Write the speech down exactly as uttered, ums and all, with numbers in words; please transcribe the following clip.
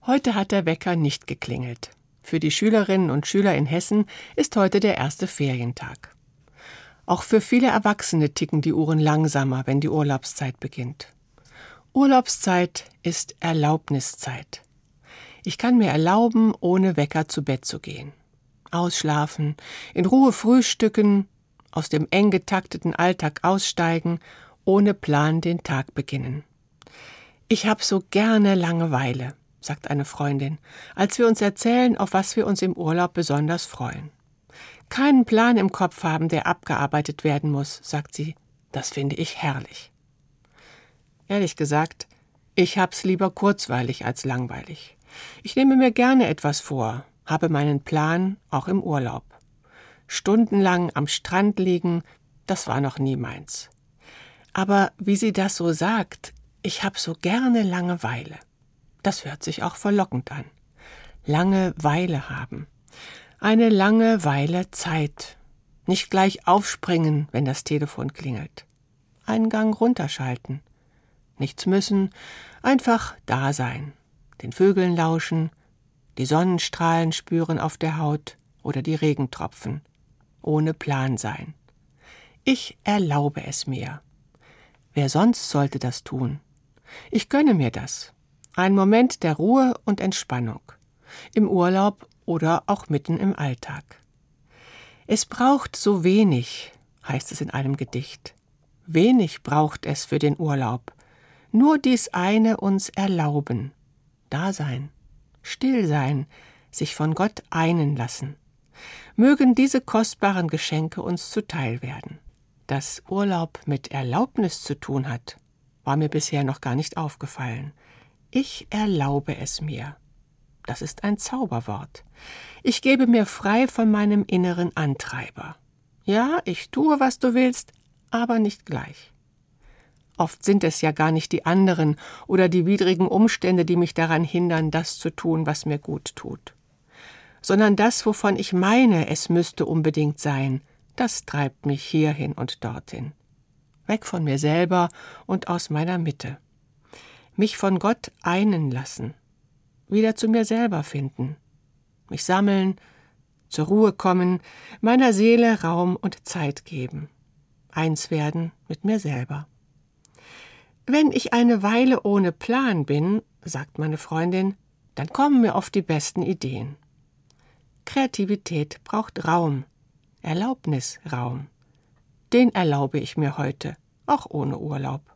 Heute hat der Wecker nicht geklingelt. Für die Schülerinnen und Schüler in Hessen ist heute der erste Ferientag. Auch für viele Erwachsene ticken die Uhren langsamer, wenn die Urlaubszeit beginnt. Urlaubszeit ist Erlaubniszeit. Ich kann mir erlauben, ohne Wecker zu Bett zu gehen. Ausschlafen, in Ruhe frühstücken, aus dem eng getakteten Alltag aussteigen, ohne Plan den Tag beginnen. Ich hab so gerne Langeweile, sagt eine Freundin, als wir uns erzählen, auf was wir uns im Urlaub besonders freuen. Keinen Plan im Kopf haben, der abgearbeitet werden muss, sagt sie. Das finde ich herrlich. Ehrlich gesagt, ich hab's lieber kurzweilig als langweilig. Ich nehme mir gerne etwas vor, habe meinen Plan auch im Urlaub. Stundenlang am Strand liegen, das war noch nie meins. Aber wie sie das so sagt, ich hab so gerne Langeweile. Das hört sich auch verlockend an. Langeweile haben. Eine lange Weile Zeit. Nicht gleich aufspringen, wenn das Telefon klingelt. Einen Gang runterschalten. Nichts müssen, einfach da sein. Den Vögeln lauschen, die Sonnenstrahlen spüren auf der Haut oder die Regentropfen. Ohne Plan sein. Ich erlaube es mir. Wer sonst sollte das tun? Ich gönne mir das. Ein Moment der Ruhe und Entspannung. Im Urlaub oder auch mitten im Alltag. Es braucht so wenig, heißt es in einem Gedicht. Wenig braucht es für den Urlaub. Nur dies eine uns erlauben. Da sein, still sein, sich von Gott einen lassen. Mögen diese kostbaren Geschenke uns zuteil werden. Dass Urlaub mit Erlaubnis zu tun hat, war mir bisher noch gar nicht aufgefallen. Ich erlaube es mir. Das ist ein Zauberwort. Ich gebe mir frei von meinem inneren Antreiber. Ja, ich tue, was du willst, aber nicht gleich. Oft sind es ja gar nicht die anderen oder die widrigen Umstände, die mich daran hindern, das zu tun, was mir gut tut. Sondern das, wovon ich meine, es müsste unbedingt sein, das treibt mich hierhin und dorthin. Weg von mir selber und aus meiner Mitte. Mich von Gott einen lassen. Wieder zu mir selber finden. Mich sammeln, zur Ruhe kommen, meiner Seele Raum und Zeit geben. Eins werden mit mir selber. Wenn ich eine Weile ohne Plan bin, sagt meine Freundin, dann kommen mir oft die besten Ideen. Kreativität braucht Raum, Erlaubnisraum. Den erlaube ich mir heute, auch ohne Urlaub.